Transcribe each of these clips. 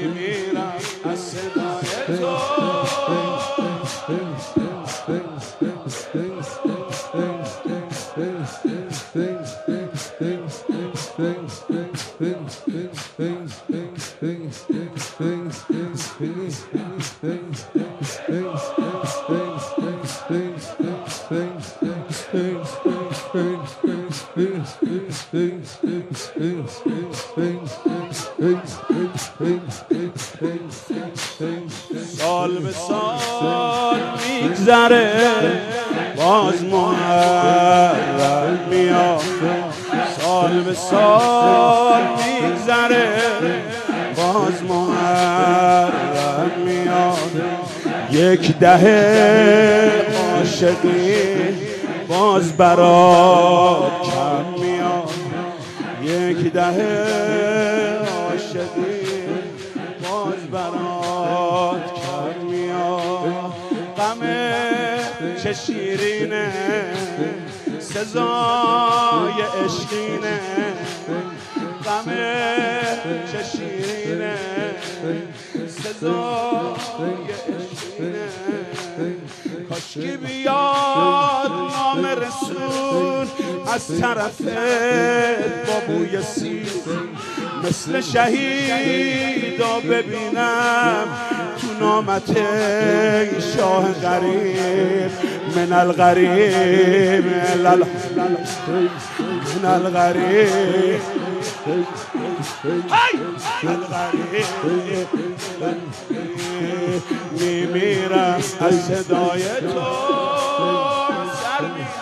میمیرم از صدای تو. سال به سال میگذره باز محرم میاد، سال به سال میگذره باز محرم میاد، یک دهه عاشقی باز برات کم میاد، یک دهه عاشقی باز برات کم میاد. غم چه شیرینه سزای عشقینه، غم چه شیرینه سزای عشقینه. کاشکی بیاد نام رسول از طرفت با بوی سیر، مثل شهیدا ببینم تو نامت ای شاه غریب. من الغریب من الغریب میمیرم از صدای تو. سر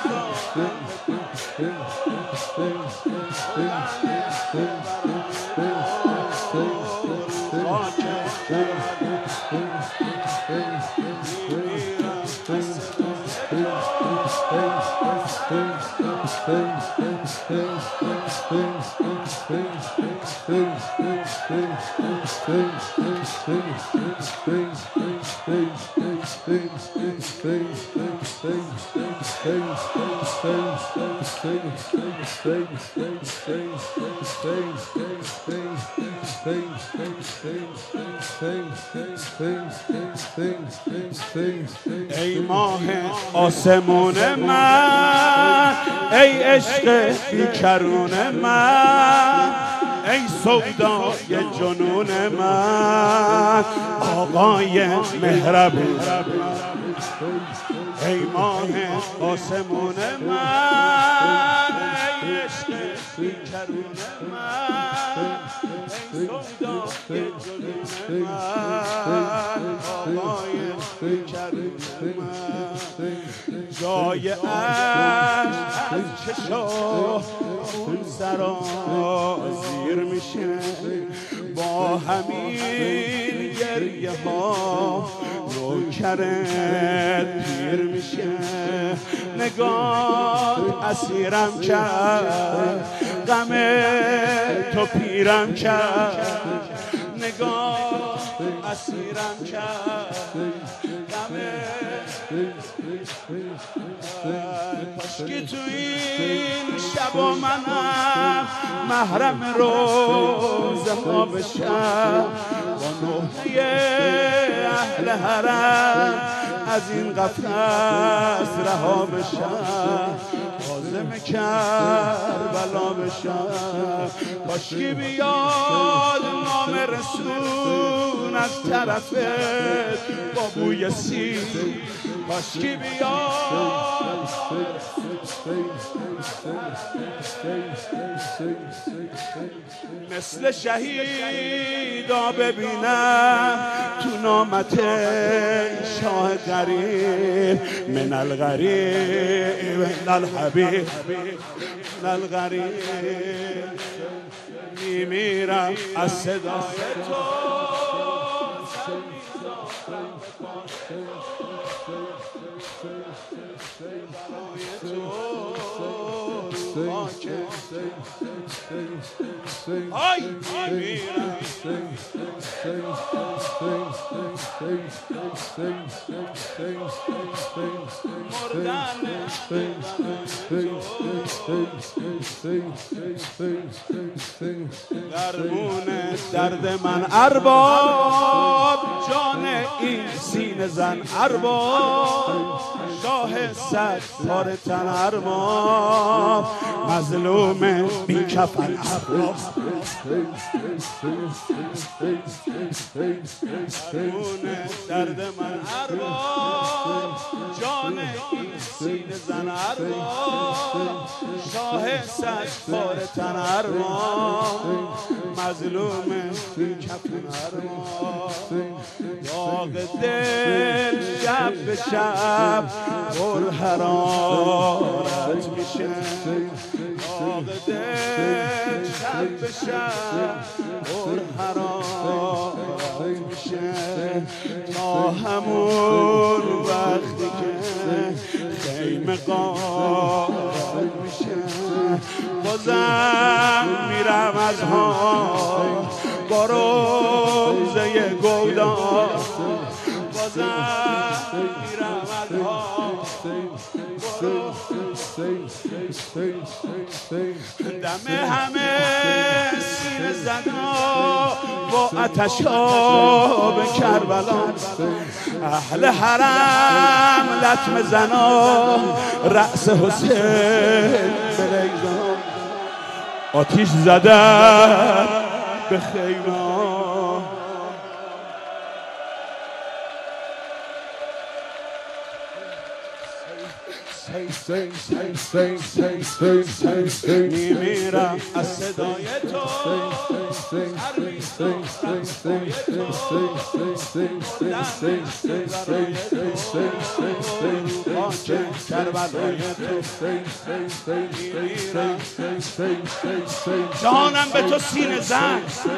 ای ماه آسمون من، ای عشق بیکرون من، ای سودای جنون من، آقای مهربون. ای ماه آسمون من، ای عشق بیکرون من، ای سودای جنون من، آقای مهربون من. جای عشق از چشم اون سرازیر میشه، با همین گریه ها نوکرت پیر میشه. نگاه اسیرم کرد غم تو پیرم کرد، نگاه اسیرم کرد غم. کاشکی تو این شب و منم محرم روزها بشم، با نوحه اهل حرم از این قفس رها بشم، عازم کربلا بشم. کاشکی بیاد نام رسول از طرفت با بوی سیر، کاشکی بیاد مثل شهیدا ببینم تو نامت شاه غریب. من الغریب من الحبیب من الغریب میمیرم از صدای تو. آی میمیرم درمون درد من ارباب، جان این سینه زن ارباب، شاه صد پاره تن ارباب، مظلوم بی کفن ارباب. درمون درد من ارباب، جان این سینه زن ارباب، شاه صد پاره تن ارباب، مظلوم بی کفن ارباب. داغ دل شب به شب پر حرارت میشه، داغ دل شب به شب پر حرارت میشه، تا همون وقتی که خیمه غارت میشه. بازم میرم از ها با روزه گودان، بازم میرم از ها دم همه سینه زنا با آتشاب کربلا، اهل حرم لطمه زنا رأس حسین بریزان، آتیش زدن به خیمه. میمیرم از صدای تو، هر بیستان صدای تو، خاک کربلای تو. میمیرم جانم به تو سینه زن،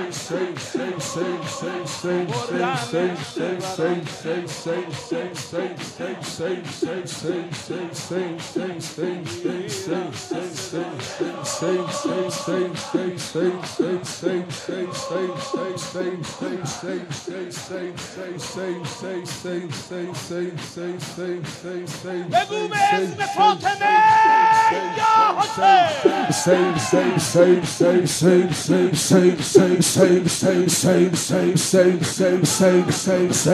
بگو به اسم فاطمه یا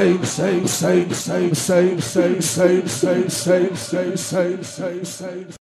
حسین.